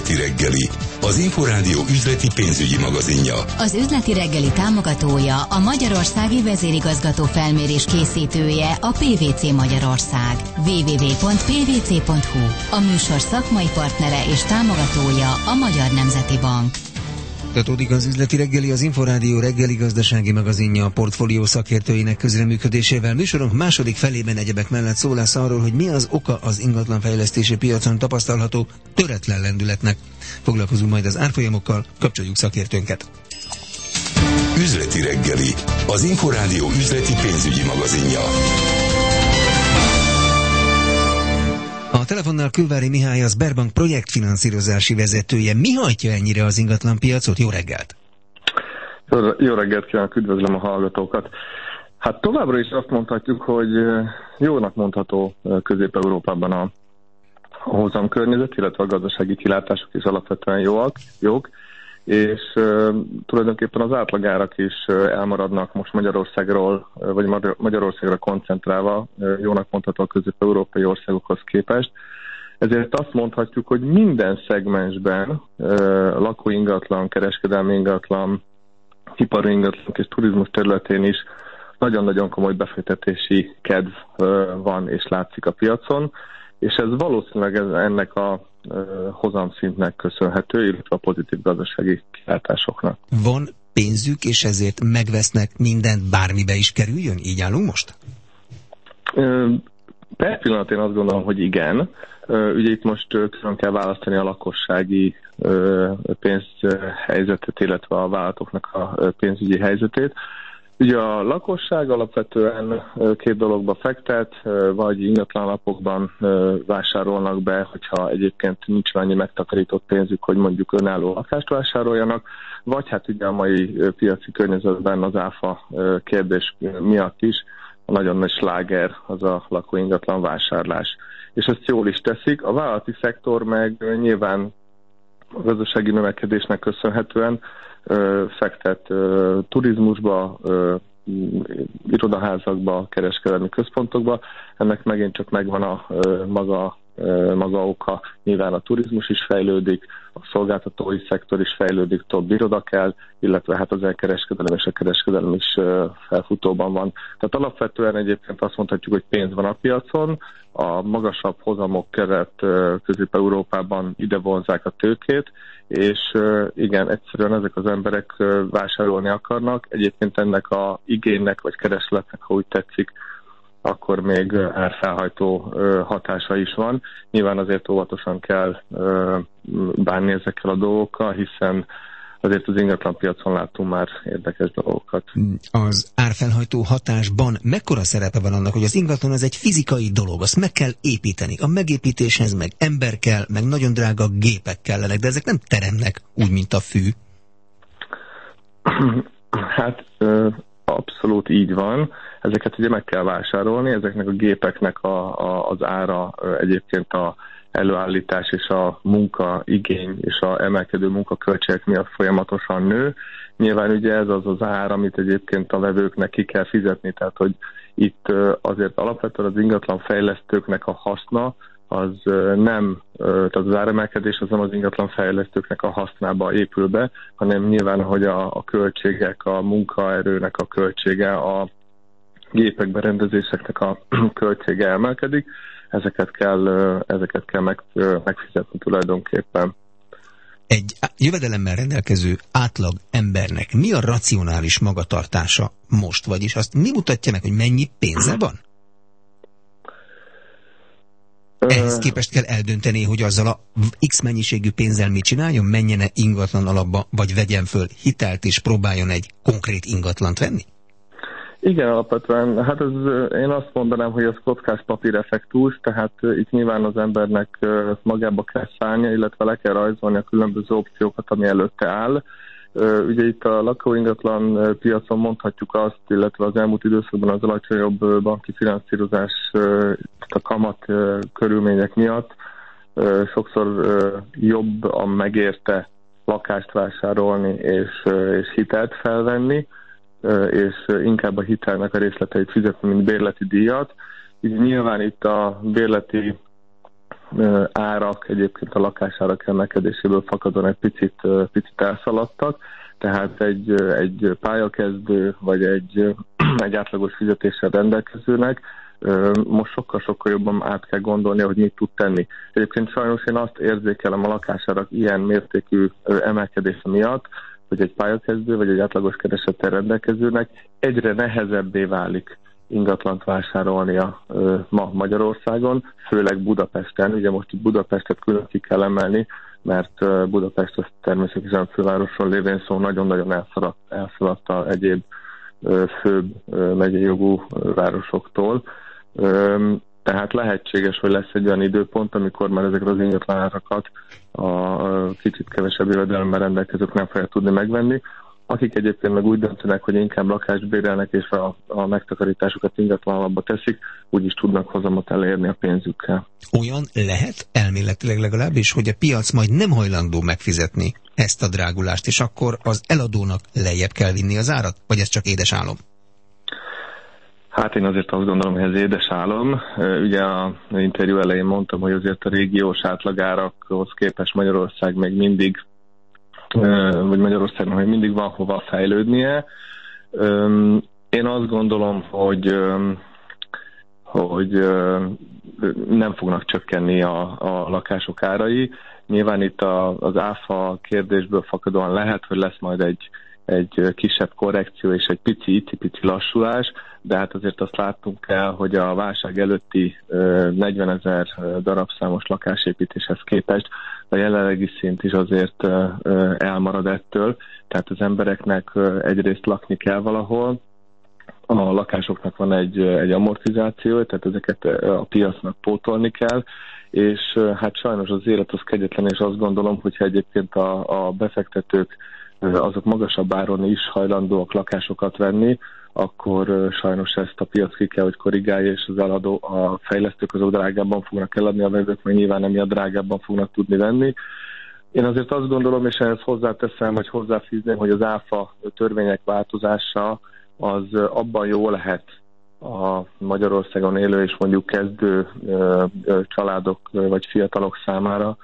Üzleti reggeli, az Inforádió üzleti pénzügyi magazinja. Az Üzleti reggeli támogatója, a Magyarországi Vezérigazgató Felmérés készítője, a PwC Magyarország. www.pwc.hu. A műsor szakmai partnere és támogatója a Magyar Nemzeti Bank. Folytatódik az Üzleti reggeli, az Inforádió reggeli gazdasági magazinja a portfólió szakértőinek közreműködésével. Műsorunk második felében egyebek mellett szó lesz arról, hogy mi az oka az ingatlanfejlesztési piacon tapasztalható töretlen lendületnek. Foglalkozunk majd az árfolyamokkal, kapcsoljuk szakértőnket. Üzleti reggeli, az Inforádió üzleti pénzügyi magazinja. A telefonnál Külvári Mihály, az Sberbank projektfinanszírozási vezetője. Mi hajtja ennyire az ingatlanpiacot? Jó reggelt! Jó reggelt kívánok, üdvözlöm a hallgatókat! Hát továbbra is azt mondhatjuk, hogy jónak mondható Közép-Európában a hozamkörnyezet, illetve a gazdasági kilátások is alapvetően jók, és tulajdonképpen az átlagárak is elmaradnak most Magyarországról, vagy Magyarországra koncentrálva, jónak mondható a közép-európai országokhoz képest. Ezért azt mondhatjuk, hogy minden szegmensben, lakóingatlan, kereskedelmi ingatlan, ipari ingatlan és turizmus területén is nagyon-nagyon komoly befektetési kedv van és látszik a piacon, és ez valószínűleg ennek a hozamszintnek köszönhető, illetve a pozitív gazdasági kilátásoknak. Van pénzük, és ezért megvesznek mindent, bármibe is kerüljön? Így állunk most? Per pillanat én azt gondolom, hogy igen. Ugye itt most külön kell választani a lakossági pénzhelyzetet, illetve a vállalatoknak a pénzügyi helyzetét. Ugye a lakosság alapvetően két dologba fektet, vagy ingatlanlapokban vásárolnak be, hogyha egyébként nincs annyi megtakarított pénzük, hogy mondjuk önálló lakást vásároljanak, vagy hát ugye a mai piaci környezetben az áfa kérdés miatt is a nagyon nagy sláger az a lakóingatlan vásárlás. És ezt jól is teszik. A vállalati szektor meg nyilván a gazdasági növekedésnek köszönhetően fektet turizmusba, irodaházakba, kereskedelmi központokba. Ennek megint csak megvan a maga oka. Nyilván a turizmus is fejlődik, a szolgáltatói szektor is fejlődik, több iroda kell, illetve hát az elkereskedelem és a kereskedelem is felfutóban van. Tehát alapvetően egyébként azt mondhatjuk, hogy pénz van a piacon, a magasabb hozamok keret Közép-Európában ide vonzzák a tőkét, és igen, egyszerűen ezek az emberek vásárolni akarnak. Egyébként ennek a igénynek vagy keresletnek, ha úgy tetszik, akkor még árfelhajtó hatása is van. Nyilván azért óvatosan kell bánni ezekkel a dolgokkal, hiszen azért az ingatlanpiacon látunk már érdekes dolgokat. Az árfelhajtó hatásban mekkora szerepe van annak, hogy az ingatlan az egy fizikai dolog, azt meg kell építeni. A megépítéshez meg ember kell, meg nagyon drága gépek kellenek, de ezek nem teremnek úgy, mint a fű. Hát abszolút így van. Ezeket ugye meg kell vásárolni, ezeknek a gépeknek az ára egyébként a előállítás és a munkaigény és a emelkedő munkaköltségek miatt folyamatosan nő. Nyilván ugye ez az ár, amit egyébként a vevőknek ki kell fizetni, tehát hogy itt azért alapvetően az ingatlan fejlesztőknek a haszna az nem, tehát az áremelkedés az nem az ingatlan fejlesztőknek a hasznába épül be, hanem nyilván, hogy a költségek, a munkaerőnek a költsége, a gépek berendezéseknek a költsége emelkedik, ezeket kell megfizetni tulajdonképpen. Egy jövedelemmel rendelkező átlag embernek mi a racionális magatartása most? Vagyis azt mi mutatja meg, hogy mennyi pénze van? Ehhez képest kell eldönteni, hogy azzal a X mennyiségű pénzzel mit csináljon, menjene ingatlan alapba, vagy vegyen föl hitelt és próbáljon egy konkrét ingatlant venni? Igen, alapvetően, hát én azt mondanám, hogy ez kockás papíreffektus, tehát itt nyilván az embernek magába kell szállnia, illetve le kell rajzolni a különböző opciókat, ami előtte áll. Ugye itt a lakóingatlan piacon mondhatjuk azt, illetve az elmúlt időszakban az alacsonyabb banki finanszírozás, a kamat körülmények miatt sokszor jobban megérte lakást vásárolni és hitelt felvenni, és inkább a hitelnek a részleteit fizetni, mint bérleti díjat. Így nyilván itt a bérleti árak egyébként a lakásárak emelkedéséből fakadóan egy picit elszaladtak, tehát egy pályakezdő vagy egy átlagos fizetéssel rendelkezőnek most sokkal-sokkal jobban át kell gondolni, hogy mit tud tenni. Egyébként sajnos én azt érzékelem a lakásárak ilyen mértékű emelkedése miatt, hogy egy pályakezdő vagy egy átlagos keresettel rendelkezőnek egyre nehezebbé válik ingatlant vásárolnia ma Magyarországon, főleg Budapesten. Ugye most itt Budapestet külön ki kell emelni, mert Budapest az természetesen fővárosról lévén szó nagyon-nagyon elszaladta egyéb főbb megyei jogú városoktól. Tehát lehetséges, hogy lesz egy olyan időpont, amikor már ezekre az ingatlanárakat a kicsit kevesebb jövedelemmel rendelkezők nem fogják tudni megvenni. Akik egyébként meg úgy döntenek, hogy inkább lakást bérelnek és a megtakarításukat ingatlanalapba teszik, úgyis tudnak hozamot elérni a pénzükkel. Olyan lehet elméletileg legalábbis, hogy a piac majd nem hajlandó megfizetni ezt a drágulást, és akkor az eladónak lejjebb kell vinni az árat? Vagy ez csak édes álom? Hát én azért azt gondolom, hogy ez édes álom. Ugye az interjú elején mondtam, hogy azért a régiós átlagárakhoz képest Magyarország még mindig, vagy Magyarországnak még mindig van hova fejlődnie. Én azt gondolom, hogy nem fognak csökkenni a lakások árai. Nyilván itt az áfa kérdésből fakadóan lehet, hogy lesz majd egy kisebb korrekció és egy pici lassulás, de hát azért azt láttunk el, hogy a válság előtti 40 000 darabszámos lakásépítéshez képest a jelenlegi szint is azért elmarad ettől, tehát az embereknek egyrészt lakni kell valahol, a lakásoknak van egy amortizáció, tehát ezeket a piacnak pótolni kell, és hát sajnos az élet az kegyetlen, és azt gondolom, hogyha egyébként a befektetők azok magasabb áron is hajlandóak lakásokat venni, akkor sajnos ezt a piac ki kell, hogy korrigálja, és az eladó, a fejlesztők azok drágábban fognak eladni, a vevők meg nyilván emiatt drágábban fognak tudni venni. Én azért azt gondolom, és ehhez hozzáteszem, hogy hozzáfűzném, hogy az áfa törvények változása az abban jó lehet a Magyarországon élő és mondjuk kezdő családok vagy fiatalok számára,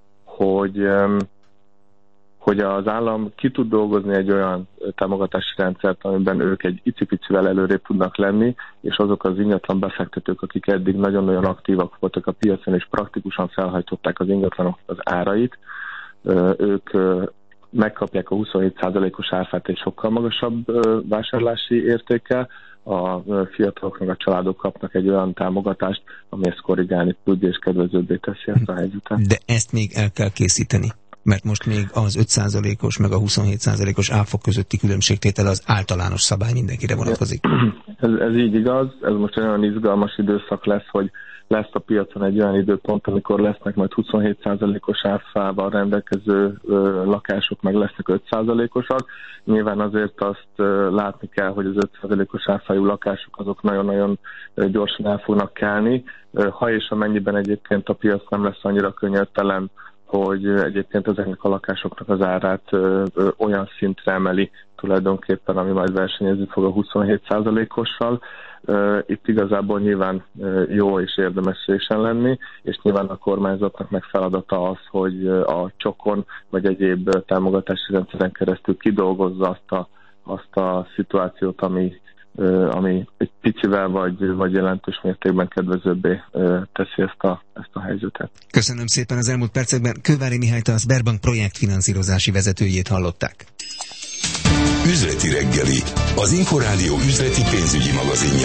hogy az állam ki tud dolgozni egy olyan támogatási rendszert, amiben ők egy icipicivel előrébb tudnak lenni, és azok az ingatlan befektetők, akik eddig nagyon-nagyon aktívak voltak a piacon, és praktikusan felhajtották az ingatlanok az árait, ők megkapják a 27%-os áfát egy sokkal magasabb vásárlási értékkel, a fiatalok meg a családok kapnak egy olyan támogatást, ami ezt korrigálni tudja, és kedvezőbbé teszi ezt a helyzetet. De ezt még el kell készíteni, mert most még az 5%-os meg a 27%-os áfa közötti különbségtétel az általános szabály, mindenkire vonatkozik. Ez így igaz, ez most olyan izgalmas időszak lesz, hogy lesz a piacon egy olyan időpont, amikor lesznek majd 27%-os áfával rendelkező lakások, meg lesznek 5%-osak. Nyilván azért azt látni kell, hogy az 5%-os áfájú lakások azok nagyon-nagyon gyorsan el fognak kelni. Ha és amennyiben egyébként a piac nem lesz annyira könnyedtelen, hogy egyébként ezeknek a lakásoknak az árát olyan szintre emeli tulajdonképpen, ami majd versenyezni fog a 27%-ossal. Itt igazából nyilván jó és érdemes résen lenni, és nyilván a kormányzatnak meg feladata az, hogy a csokon vagy egyéb támogatási rendszeren keresztül kidolgozza azt a szituációt, ami egy picivel vagy jelentős mértékben kedvezőbbé teszi ezt a helyzetet. Köszönöm szépen. Az elmúlt percekben Kővári Mihályt, a Sberbank projektfinanszírozási vezetőjét hallották. Üzleti reggeli, az Inforádió üzleti pénzügyi magazinja.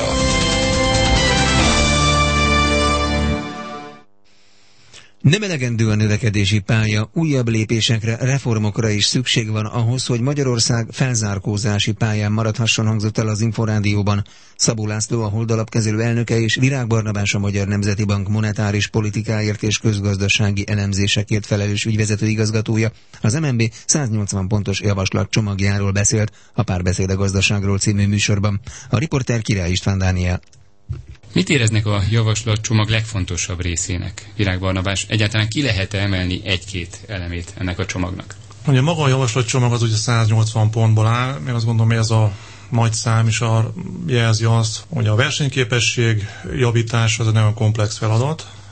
Nem elegendő a növekedési pálya, újabb lépésekre, reformokra is szükség van ahhoz, hogy Magyarország felzárkózási pályán maradhasson, hangzott el az Inforádióban. Szabó László, a Hold alapkezelő elnöke, és Virág Barnabás, a Magyar Nemzeti Bank monetáris politikáért és közgazdasági elemzésekért felelős ügyvezető igazgatója az MNB 180 pontos javaslat csomagjáról beszélt a Párbeszéd a gazdaságról című műsorban. A riporter Király István Dániel. Mit éreznek a javaslatcsomag legfontosabb részének? Virág Barnabás, egyáltalán ki lehet emelni egy-két elemét ennek a csomagnak? Ugye maga a javaslatcsomag az ugye 180 pontból áll, én azt gondolom, hogy ez a nagy szám is jelzi azt, hogy a versenyképesség javítás az egy nagyon komplex feladat,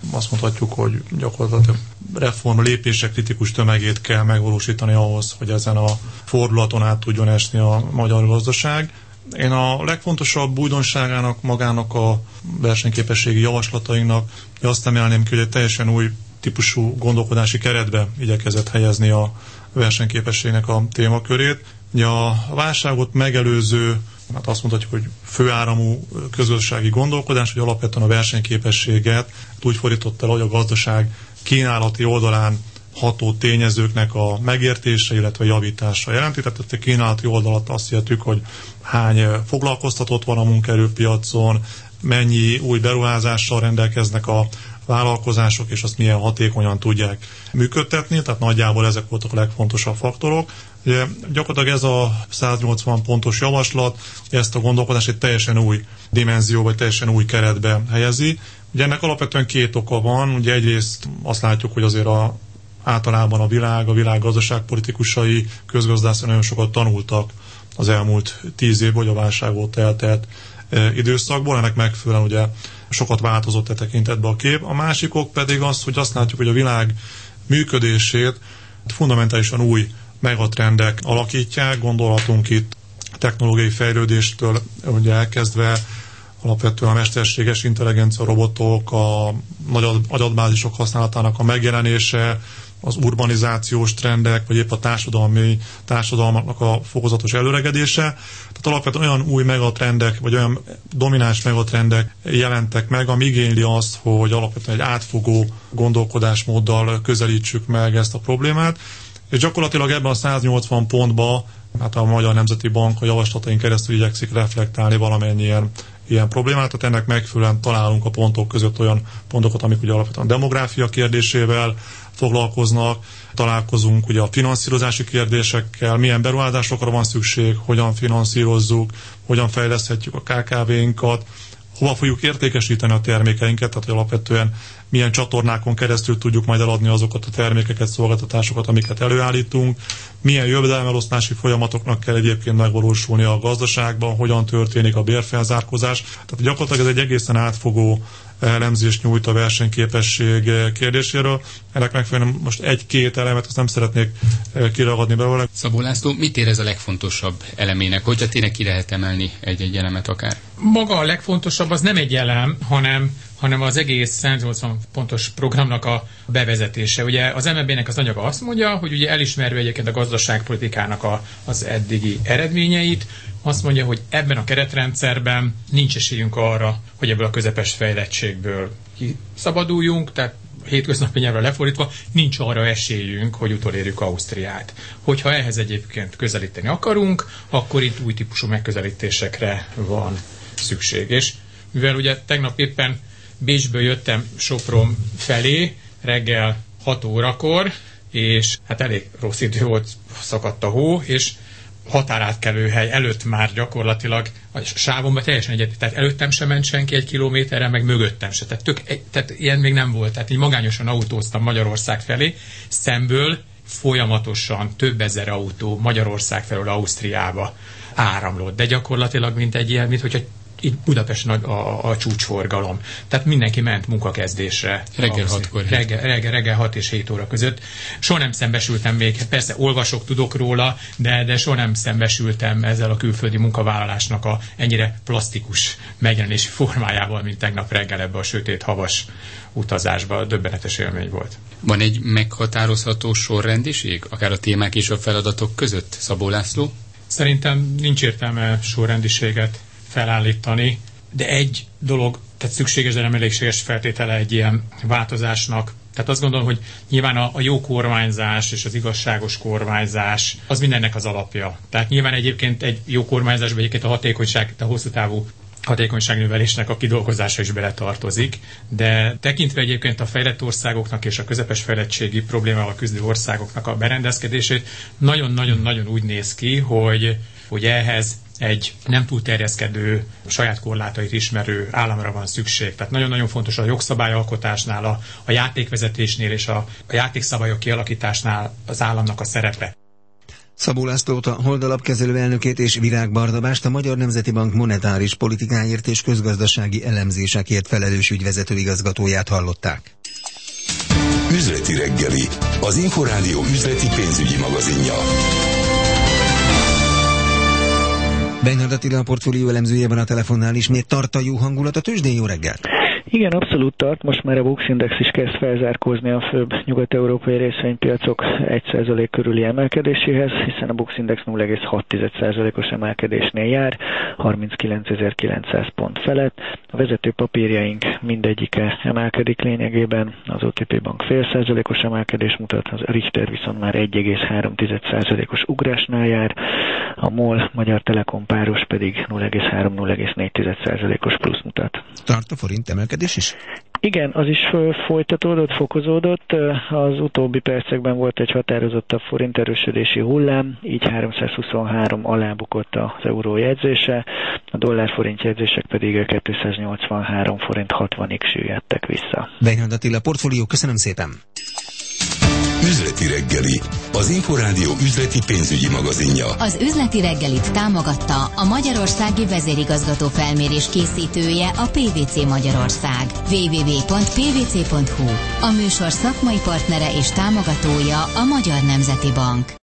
azt mondhatjuk, hogy gyakorlatilag reform lépések kritikus tömegét kell megvalósítani ahhoz, hogy ezen a fordulaton át tudjon esni a magyar gazdaság. Én a legfontosabb újdonságának, magának a versenyképességi javaslatainknak azt emelném ki, hogy egy teljesen új típusú gondolkodási keretbe igyekezett helyezni a versenyképességnek a témakörét. Ugye a válságot megelőző, hát azt mondhatjuk, hogy főáramú közgazdasági gondolkodás, hogy alapvetően a versenyképességet úgy fordította el, hogy a gazdaság kínálati oldalán ható tényezőknek a megértése, illetve javítása jelenti. Tehát a kínálati oldalat azt jelentjük, hogy hány foglalkoztatott van a munkaerőpiacon, mennyi új beruházással rendelkeznek a vállalkozások, és azt milyen hatékonyan tudják működtetni, tehát nagyjából ezek voltak a legfontosabb faktorok. Ugye, gyakorlatilag ez a 180 pontos javaslat ezt a gondolkodást egy teljesen új dimenzióba, vagy teljesen új keretbe helyezi. Ugye ennek alapvetően két oka van. Ugye egyrészt azt látjuk, hogy azért általában a világ gazdaságpolitikusai, közgazdászok nagyon sokat tanultak az elmúlt 10 évben, hogy a válság óta eltelt időszakból. Ennek megfelelően ugye sokat változott e tekintetben a kép. A másik ok pedig az, hogy azt látjuk, hogy a világ működését fundamentálisan új megatrendek alakítják. Gondolhatunk itt technológiai fejlődéstől ugye elkezdve alapvetően a mesterséges intelligencia, robotok, a nagy adatbázisok használatának a megjelenése, az urbanizációs trendek, vagy épp a társadalmaknak a fokozatos előregedése. Tehát alapvetően olyan új megatrendek, vagy olyan domináns megatrendek jelentek meg, ami igényli azt, hogy alapvetően egy átfogó gondolkodásmóddal közelítsük meg ezt a problémát. És gyakorlatilag ebben a 180 pontban hát a Magyar Nemzeti Bank a javaslataink keresztül igyekszik reflektálni valamennyi ilyen problémát, tehát ennek megfelelően találunk a pontok között olyan pontokat, amik ugye alapvetően a demográfia kérdésével foglalkoznak, találkozunk ugye a finanszírozási kérdésekkel, milyen beruházásokra van szükség, hogyan finanszírozzuk, hogyan fejleszthetjük a KKV-inkat, hova fogjuk értékesíteni a termékeinket, tehát hogy alapvetően milyen csatornákon keresztül tudjuk majd eladni azokat a termékeket, szolgáltatásokat, amiket előállítunk, milyen jövedelmelosztási folyamatoknak kell egyébként megvalósulni a gazdaságban, hogyan történik a bérfelzárkózás. Tehát gyakorlatilag ez egy egészen átfogó elemzést nyújt a versenyképesség kérdéséről. Ennek megfelelően most egy-két elemet azt nem szeretnék kiragadni belőle. Szabó László, mit érez a legfontosabb elemének? Hogyha tényleg ki lehet emelni egy-egy elemet akár? Maga a legfontosabb az nem egy elem, hanem az egész 180 pontos programnak a bevezetése. Ugye az MNB-nek az anyaga azt mondja, hogy ugye elismerve egyébként a gazdaságpolitikának az eddigi eredményeit, azt mondja, hogy ebben a keretrendszerben nincs esélyünk arra, hogy ebből a közepes fejlettségből kiszabaduljunk, tehát hétköznapi nyelvre lefordítva, nincs arra esélyünk, hogy utolérjük Ausztriát. Hogyha ehhez egyébként közelíteni akarunk, akkor itt új típusú megközelítésekre van szükség. És mivel ugye tegnap éppen Bécsből jöttem Sopron felé, reggel 6 órakor, és hát elég rossz idő volt, szakadt a hó, és határátkelőhely előtt már gyakorlatilag a sávomban teljesen egyet, tehát előttem sem ment senki 1 kilométerre, meg mögöttem se. Tehát ilyen még nem volt. Tehát így magányosan autóztam Magyarország felé, szemből folyamatosan több ezer autó Magyarország felől Ausztriába áramlott. De gyakorlatilag mint egy ilyen, mintha itt Budapesten a csúcsforgalom. Tehát mindenki ment munkakezdésre. Reggel 6-kor. Reggel 6 és 7 óra között. Soha nem szembesültem még, persze olvasok, tudok róla, de soha nem szembesültem ezzel a külföldi munkavállalásnak a ennyire plastikus megjelenési formájával, mint tegnap reggel ebbe a sötét havas utazásba. Döbbenetes élmény volt. Van egy meghatározható sorrendiség, akár a témák és a feladatok között, Szabó László? Szerintem nincs értelme sorrendiséget felállítani, de egy dolog, tehát szükséges, de nem elégséges feltétele egy ilyen változásnak. Tehát azt gondolom, hogy nyilván a jó kormányzás és az igazságos kormányzás az mindennek az alapja. Tehát nyilván egyébként egy jó kormányzásban egyébként a hatékonyság, a hosszú távú hatékonyságnövelésnek a kidolgozása is beletartozik, de tekintve egyébként a fejlett országoknak és a közepes fejlettségi problémával küzdő országoknak a berendezkedését, nagyon-nagyon úgy néz ki, hogy ehhez egy nem túl terjeszkedő, saját korlátait ismerő államra van szükség. Tehát nagyon-nagyon fontos a jogszabályalkotásnál, a játékvezetésnél és a játékszabályok kialakításnál az államnak a szerepe. Szabó Lászlót, a Hold alapkezelő elnökét és Virág Bardabást, a Magyar Nemzeti Bank monetáris politikáért és közgazdasági elemzésekért felelős ügyvezető igazgatóját hallották. Üzleti reggeli, az Inforádió üzleti pénzügyi magazinja. Beinhard Attila, a portfólió elemzője van a telefonnál. Ismét tart a jó hangulat a tőzsdén? Jó reggel! Igen, abszolút tart. Most már a Bux Index is kezd felzárkózni a főbb nyugat-európai részvénypiacok 1% körüli emelkedéséhez, hiszen a Bux Index 0,6%-os emelkedésnél jár, 39.900 pont felett. A vezető papírjaink mindegyike emelkedik lényegében, az OTP Bank 0,5%-os emelkedés mutat, az Richter viszont már 1,3%-os ugrásnál jár, a MOL Magyar Telekom páros pedig 0,3-0,4%-os plusz mutat. Tart a forint emelkedés is? Igen, az is folytatódott, fokozódott. Az utóbbi percekben volt egy határozottabb forint erősödési hullám, így 323 alá bukott az euró jegyzése, a dollár-forint jegyzések pedig 283 forint 60-ig süllyedtek vissza. Beinhard Attila, portfólió, köszönöm szépen! Üzleti reggeli, az Inforádió üzleti pénzügyi magazinja. Az üzleti reggelit támogatta a Magyarországi Vezérigazgató Felmérés készítője, a PwC Magyarország. www.pwc.hu. A műsor szakmai partnere és támogatója a Magyar Nemzeti Bank.